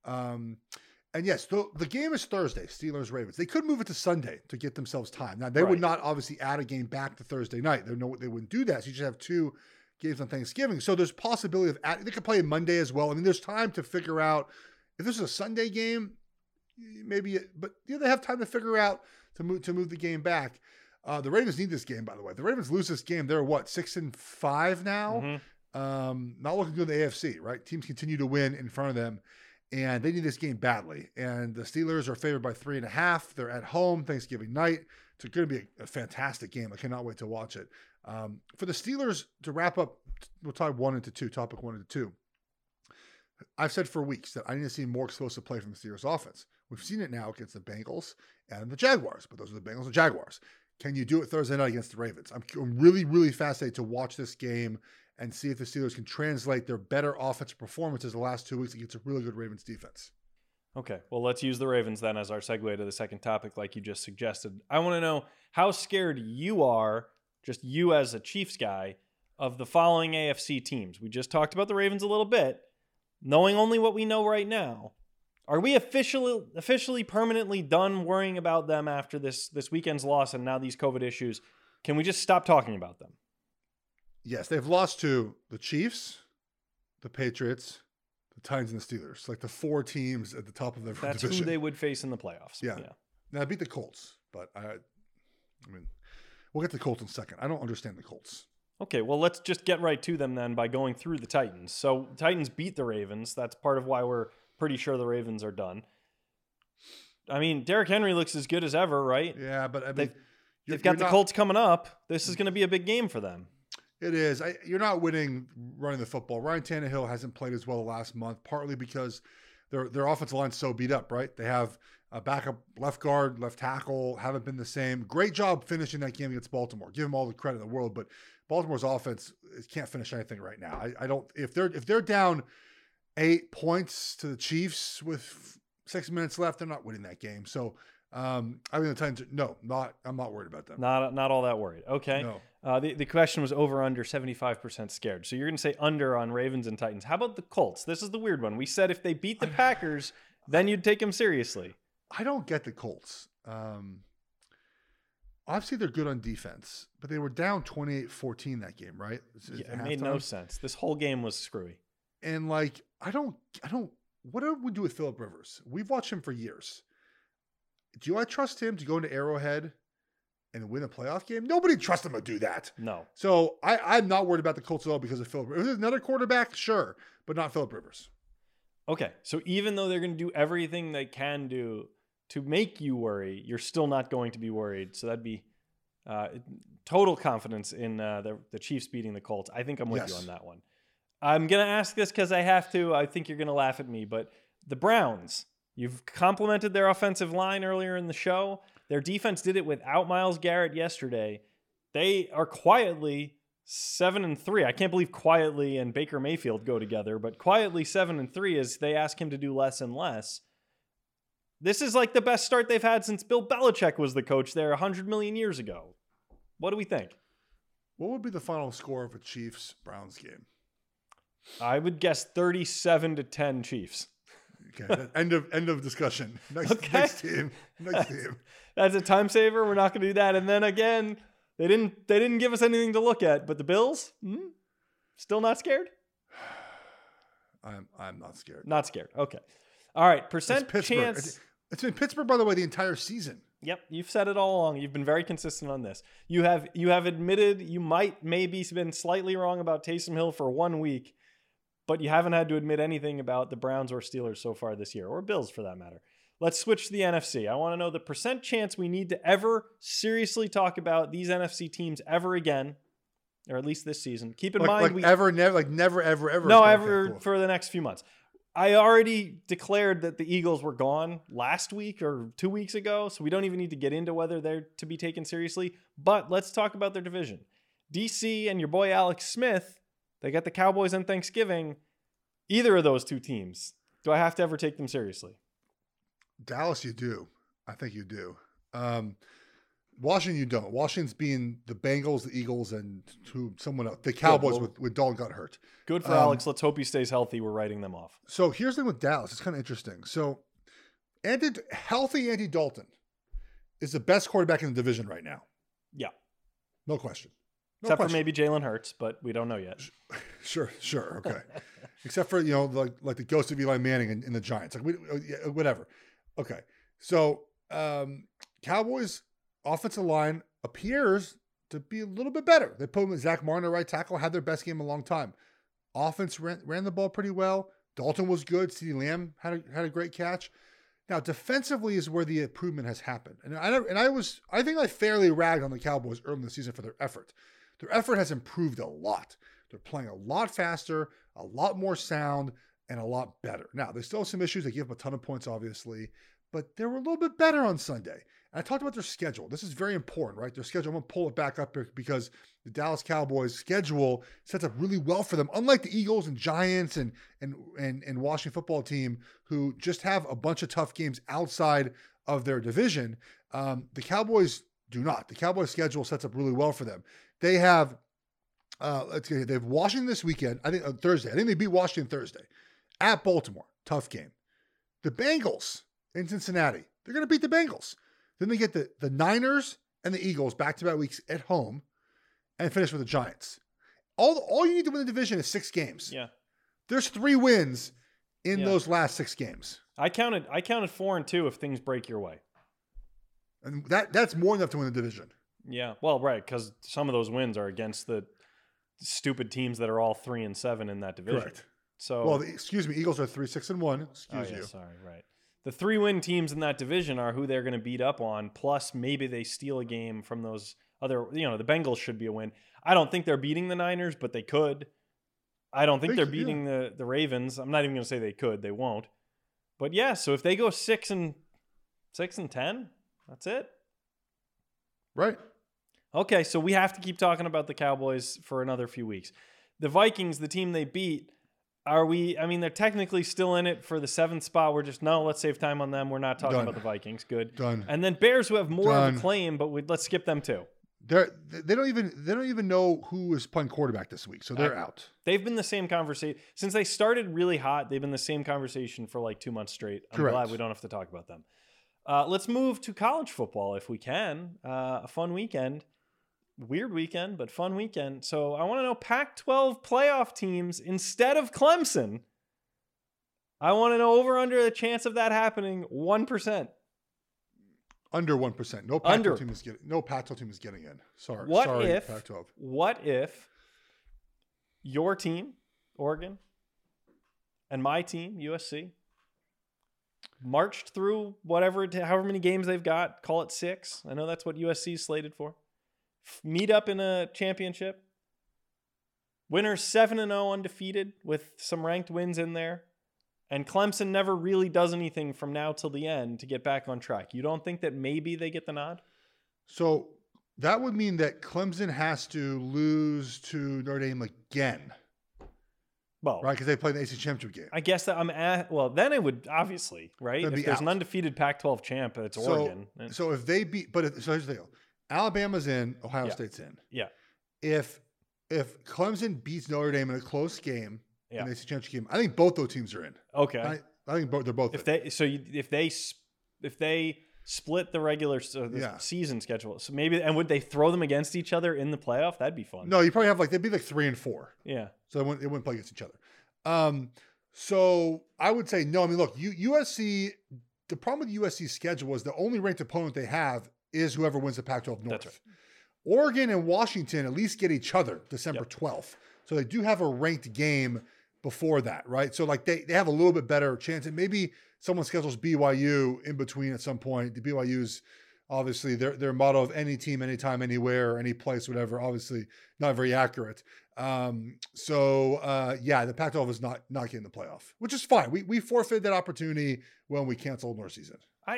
And yes, the game is Thursday, Steelers-Ravens. They could move it to Sunday to get themselves time. Now, they would not obviously add a game back to Thursday night. They wouldn't do that. So you just have 2 games on Thanksgiving. So there's possibility of they could play Monday as well. I mean, there's time to figure out if this is a Sunday game, maybe. But they have time to figure out to move the game back. The Ravens need this game, by the way. If the Ravens lose this game, they're 6-5 now. Mm-hmm. Not looking good in the AFC, right? Teams continue to win in front of them. And they need this game badly. And the Steelers are favored by 3.5. They're at home Thanksgiving night. It's going to be a fantastic game. I cannot wait to watch it. For the Steelers to wrap up, we'll talk topic 1 and 2. I've said for weeks that I need to see more explosive play from the Steelers offense. We've seen it now against the Bengals and the Jaguars, but those are the Bengals and Jaguars. Can you do it Thursday night against the Ravens? I'm really, really fascinated to watch this game and see if the Steelers can translate their better offensive performances the last 2 weeks against a really good Ravens defense. Okay, well, let's use the Ravens then as our segue to the second topic like you just suggested. I want to know how scared you are, just you as a Chiefs guy, of the following AFC teams. We just talked about the Ravens a little bit. Knowing only what we know right now, are we officially permanently done worrying about them after this weekend's loss and now these COVID issues? Can we just stop talking about them? Yes, they've lost to the Chiefs, the Patriots, the Titans, and the Steelers. Like the 4 teams at the top of their division. That's who they would face in the playoffs. Yeah. Now, I beat the Colts, but I mean, we'll get to the Colts in a second. I don't understand the Colts. Okay, well, let's just get right to them then by going through the Titans. So the Titans beat the Ravens. That's part of why we're pretty sure the Ravens are done. I mean, Derrick Henry looks as good as ever, right? Yeah, but I mean, they've got the Colts coming up. This is going to be a big game for them. It is. You're not winning running the football. Ryan Tannehill hasn't played as well the last month, partly because their offensive line's so beat up, right? They have a backup left guard, left tackle, haven't been the same. Great job finishing that game against Baltimore. Give them all the credit in the world, but Baltimore's offense can't finish anything right now. I don't. If they're down 8 points to the Chiefs with 6 minutes left, they're not winning that game. So I mean, the Titans. I'm not worried about them. Not all that worried. Okay. No. The question was over under 75% scared. So you're going to say under on Ravens and Titans. How about the Colts? This is the weird one. We said if they beat the Packers, then you'd take them seriously. I don't get the Colts. Obviously, they're good on defense, but they were down 28-14 that game, right? Yeah, it made no sense. This whole game was screwy. And I don't. What do we do with Phillip Rivers? We've watched him for years. Do I trust him to go into Arrowhead and win a playoff game? Nobody trusts him to do that. No. So I'm not worried about the Colts at all because of Phillip Rivers. If there's another quarterback, sure, but not Phillip Rivers. Okay, so even though they're going to do everything they can do to make you worry, you're still not going to be worried. So that'd be Total confidence in the Chiefs beating the Colts. I think I'm with you Yes. on that one. I'm going to ask this because I have to. I think you're going to laugh at me, but the Browns, you've complimented their offensive line earlier in the show. Their defense did it without Myles Garrett yesterday. They are quietly 7-3. I can't believe quietly and Baker Mayfield go together, but quietly 7-3 as they ask him to do less and less. This is like the best start they've had since Bill Belichick was the coach there 100 million years ago. What do we think? What would be the final score of a Chiefs-Browns game? I would guess 37-10 Chiefs. Okay, end of discussion. Next team. That's a time saver. We're not going to do that. And then again, they didn't give us anything to look at. But the Bills, still not scared. I'm not scared. Not scared. Okay. All right. Percent Pittsburgh. chance. It's been Pittsburgh, by the way, the entire season. Yep, you've said it all along. You've been very consistent on this. You have admitted you maybe been slightly wrong about Taysom Hill for 1 week, but you haven't had to admit anything about the Browns or Steelers so far this year, or Bills for that matter. Let's switch to the NFC. I want to know the percent chance we need to ever seriously talk about these NFC teams ever again, or at least this season. Keep in mind, never, ever. No, ever cool. For the next few months. I already declared that the Eagles were gone last week or 2 weeks ago, so we don't even need to get into whether they're to be taken seriously. But let's talk about their division. DC and your boy Alex Smith, they got the Cowboys on Thanksgiving. Either of those two teams, do I have to ever take them seriously? Dallas, you do. I think you do. Washington, you don't. Washington's being the Bengals, the Eagles, and someone else. The Cowboys with Dalton got hurt. Good for Alex. Let's hope he stays healthy. We're writing them off. So here's the thing with Dallas. It's kind of interesting. So healthy Andy Dalton is the best quarterback in the division right now. Yeah. No question. Except for maybe Jalen Hurts, but we don't know yet. Sure. Okay. Except for, like the ghost of Eli Manning in the Giants. Whatever. Okay. So Cowboys offensive line appears to be a little bit better. They put him with Zach Martin at right tackle, had their best game in a long time. Offense ran the ball pretty well. Dalton was good. CeeDee Lamb had a great catch. Now, defensively is where the improvement has happened. And I think I fairly ragged on the Cowboys early in the season for their effort. Their effort has improved a lot. They're playing a lot faster, a lot more sound, and a lot better. Now, there's still some issues. They give up a ton of points, obviously, but they were a little bit better on Sunday. And I talked about their schedule. This is very important, right? Their schedule, I'm going to pull it back up here because the Dallas Cowboys schedule sets up really well for them. Unlike the Eagles and Giants and Washington football team who just have a bunch of tough games outside of their division, the Cowboys do not. The Cowboys schedule sets up really well for them. They have, they have Washington this weekend, I think Thursday. I think they beat Washington Thursday. At Baltimore, tough game. The Bengals in Cincinnati, they're going to beat the Bengals. Then they get the Niners and the Eagles back-to-back weeks at home and finish with the Giants. All you need to win the division is 6 games. Yeah. There's 3 wins in those last 6 games. I counted 4 and 2 if things break your way. And that's more than enough to win the division. Yeah. Well, right, because some of those wins are against the stupid teams that are all 3 and 7 in that division. Correct. So, excuse me, Eagles are 3-6-1. Excuse you. Sorry, right. The 3-win teams in that division are who they're going to beat up on, plus maybe they steal a game from those other, the Bengals should be a win. I don't think they're beating the Niners, but they could. I don't think they're beating the Ravens. I'm not even going to say they could. They won't. But yeah, so if they go 6-10, that's it. Right. Okay, so we have to keep talking about the Cowboys for another few weeks. The Vikings, the team they beat, they're technically still in it for the 7th spot. We're just, let's save time on them. We're not talking about the Vikings. Good. Done. And then Bears, who have more of a claim, but let's skip them too. They don't even know who is playing quarterback this week, so they're out. They've been the same conversation since they started really hot. They've been the same conversation for like 2 months straight. I'm glad we don't have to talk about them. Let's move to college football if we can. A fun weekend. Weird weekend, but fun weekend. So I want to know Pac-12 playoff teams instead of Clemson. I want to know over under the chance of that happening 1%. Under 1%. No Pac-12 team is getting in. Sorry, Pac-12. What if your team, Oregon, and my team, USC, marched through however many games they've got, call it 6. I know that's what USC is slated for. meet up in a championship. Winners 7-0 undefeated with some ranked wins in there. And Clemson never really does anything from now till the end to get back on track. You don't think that maybe they get the nod? So that would mean that Clemson has to lose to Notre Dame again. Well, right, because they played the AC Championship game. I guess that then it would obviously, right? That'd if be there's out. an undefeated Pac-12 champ, it's Oregon. So if they beat, so here's the deal: Alabama's in, Ohio State's in. Yeah. If Clemson beats Notre Dame in a close game in the AC Championship game, I think both those teams are in. Okay. I think they're both. If they split the regular season schedule, so maybe, and would they throw them against each other in the playoff? That'd be fun. No, you probably have they'd be 3 and 4. Yeah. So they wouldn't play against each other. So I would say no. I mean, look, USC. The problem with USC's schedule is the only ranked opponent they have is whoever wins the Pac-12 North. That's right. Oregon and Washington at least get each other December 12th. So they do have a ranked game before that, right? So they have a little bit better chance. And maybe someone schedules BYU in between at some point. The BYU's obviously their motto of any team, anytime, anywhere, any place, whatever, obviously not very accurate. The Pac-12 is not getting the playoff, which is fine. We forfeited that opportunity when we canceled North season.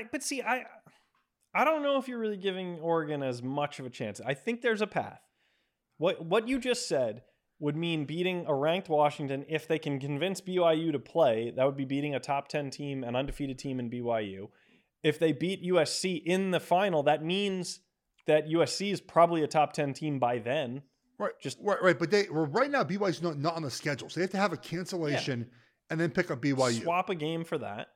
I don't know if you're really giving Oregon as much of a chance. I think there's a path. What you just said would mean beating a ranked Washington if they can convince BYU to play. That would be beating a top 10 team, an undefeated team in BYU. If they beat USC in the final, that means that USC is probably a top 10 team by then. Right. Right. But right now BYU's not on the schedule. So they have to have a cancellation and then pick up BYU. Swap a game for that.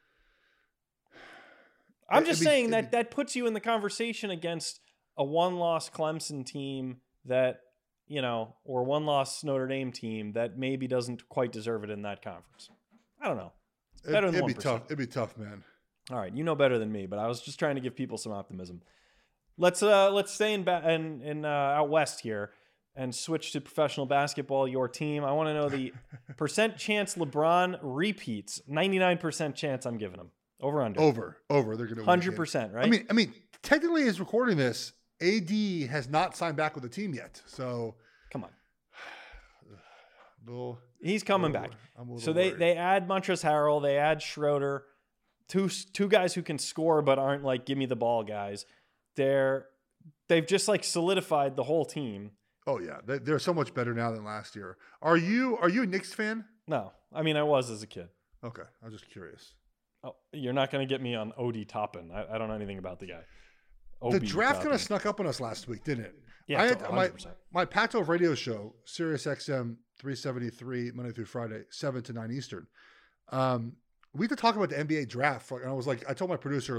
I'm just saying that puts you in the conversation against a one-loss Clemson team that, or one-loss Notre Dame team that maybe doesn't quite deserve it in that conference. I don't know. It's better than 1%. It'd be tough, man. All right, you know better than me, but I was just trying to give people some optimism. Let's stay in out west here and switch to professional basketball. Your team. I want to know the percent chance LeBron repeats. 99% chance I'm giving him. Over under. Over. They're going to 100%, right? I mean, technically, as recording this, AD has not signed back with the team yet. So come on, he's coming back. So they add Montrezl Harrell, they add Schroeder, two guys who can score but aren't give me the ball guys. They've just solidified the whole team. Oh yeah, they're so much better now than last year. Are you a Knicks fan? No, I mean I was as a kid. Okay, I was just curious. Oh, you're not going to get me on Odie Toppin. I don't know anything about the guy. The draft kind of snuck up on us last week, didn't it? Yeah, I had 100%. my Pac-12 radio show, Sirius XM 373, Monday through Friday, 7 to 9 Eastern. We could talk about the NBA draft, and I was I told my producer,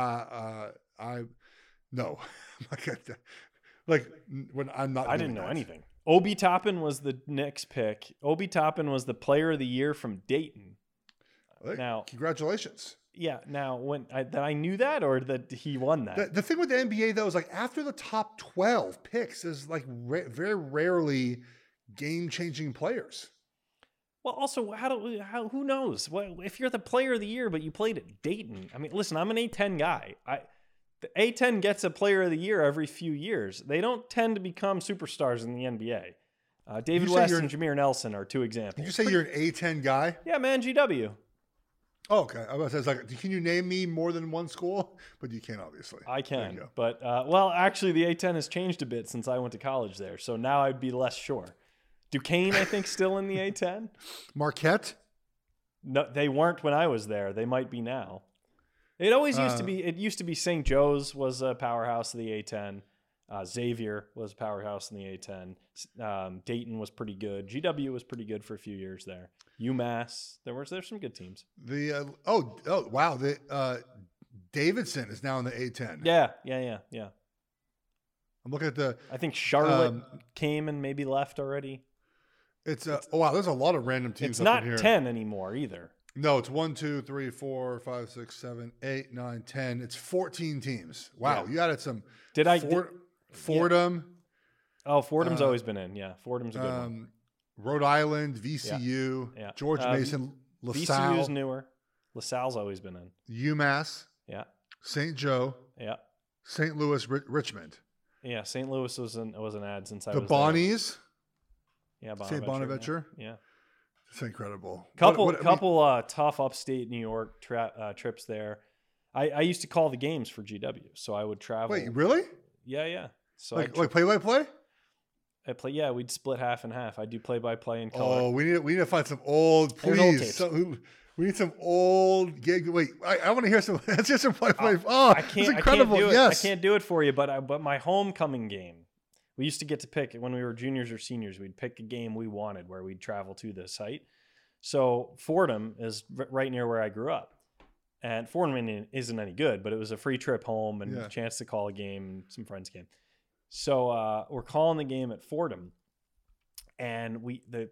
when I'm not. I didn't know anything. Obi Toppin was the Knicks pick. Obi Toppin was the Player of the Year from Dayton. Now, congratulations. Yeah. Now, that I knew that, or that he won that. The thing with the NBA though is after the top 12 picks is very rarely game-changing players. Well, also, who knows? Well, if you're the Player of the Year, but you played at Dayton. I mean, listen, I'm an A10 guy. The A10 gets a Player of the Year every few years. They don't tend to become superstars in the NBA. David West and Jameer Nelson are two examples. Did you say you're an A10 guy? Yeah, man, GW. Oh, okay. I was can you name me more than one school? But you can't, obviously. I can. But, actually, the A10 has changed a bit since I went to college there. So now I'd be less sure. Duquesne, I think, still in the A10. Marquette? No, they weren't when I was there. They might be now. It always used to be. It used to be St. Joe's was a powerhouse of the A10. Xavier was a powerhouse in the A10. Dayton was pretty good. GW was pretty good for a few years there. UMass. There's some good teams. Wow. Davidson is now in the A10. Yeah. I'm looking at I think Charlotte came and maybe left already. There's a lot of random teams. It's not 10 anymore either. No, it's 1, 2, 3, 4, 5, 6, 7, 8, 9, 10. It's 14 teams. Wow, You added some. Fordham? Oh, Fordham's always been in. Yeah, Fordham's a good one. Rhode Island, VCU, George Mason, LaSalle. VCU's newer. LaSalle's always been in. UMass. Yeah. St. Joe. Yeah. St. Louis, Richmond. Yeah, St. Louis was an ad since I The was there. Bonnies. Yeah, St. Bonaventure. Yeah. It's incredible. Couple tough upstate New York trips there. I used to call the games for GW, so I would travel. Wait, really? Yeah. So like play-by-play? I play. Yeah, we'd split half and half. I do play-by-play and color. Oh, we need to find some old. There's old Please, tapes. we need some old gig. Wait, I want to hear some. Let's hear some play-by-play. Oh, it's incredible. I can't do it for you, but my homecoming game. We used to get to pick when we were juniors or seniors. We'd pick a game we wanted where we'd travel to the site. So Fordham is right near where I grew up. And Fordham isn't any good, but it was a free trip home and a chance to call a game, some friends came. So we're calling the game at Fordham. And the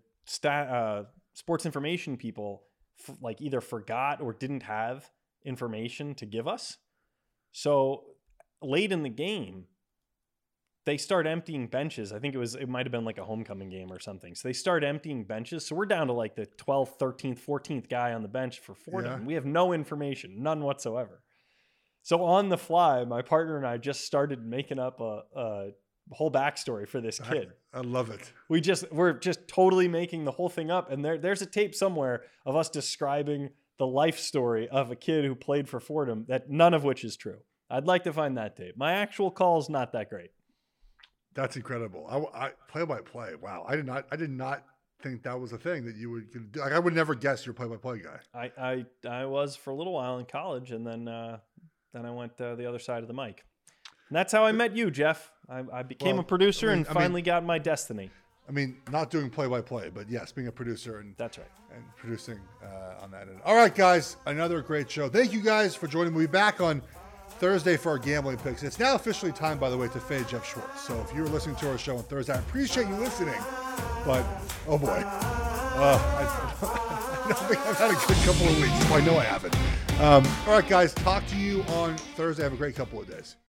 sports information people either forgot or didn't have information to give us. So late in the game, they start emptying benches. I think it might have been like a homecoming game or something. So they start emptying benches. So we're down to like the 12th, 13th, 14th guy on the bench for Fordham. Yeah. We have no information, none whatsoever. So on the fly, my partner and I just started making up a whole backstory for this kid. I love it. We're just totally making the whole thing up. And there's a tape somewhere of us describing the life story of a kid who played for Fordham, that none of which is true. I'd like to find that tape. My actual call's not that great. That's incredible. I play-by-play. Wow. I did not think that was a thing that you would do. Like, I would never guess you're a play-by-play guy. I was for a little while in college, and then I went the other side of the mic. And that's how I met you, Jeff. I became a producer and finally got my destiny. I mean, not doing play-by-play, but yes, being a producer and that's right, and producing on that end. All right, guys, another great show. Thank you guys for joining me. We'll be back on Thursday for our gambling picks. It's now officially time, by the way, to fade Jeff Schwartz. So if you were listening to our show on Thursday, I appreciate you listening. But, oh boy. I don't think I've had a good couple of weeks. Well, I know I haven't. All right, guys. Talk to you on Thursday. Have a great couple of days.